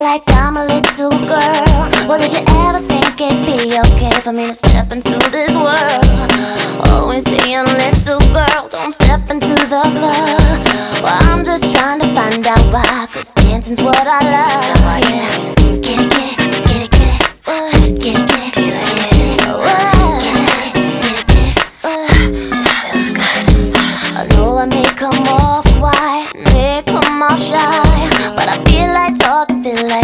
Like I'm a little girl. Well, did you ever think it'd be okay for me to step into this world? Always saying, little girl, don't step into the club. Well, I'm just trying to find out why, 'cause dancing's what I love.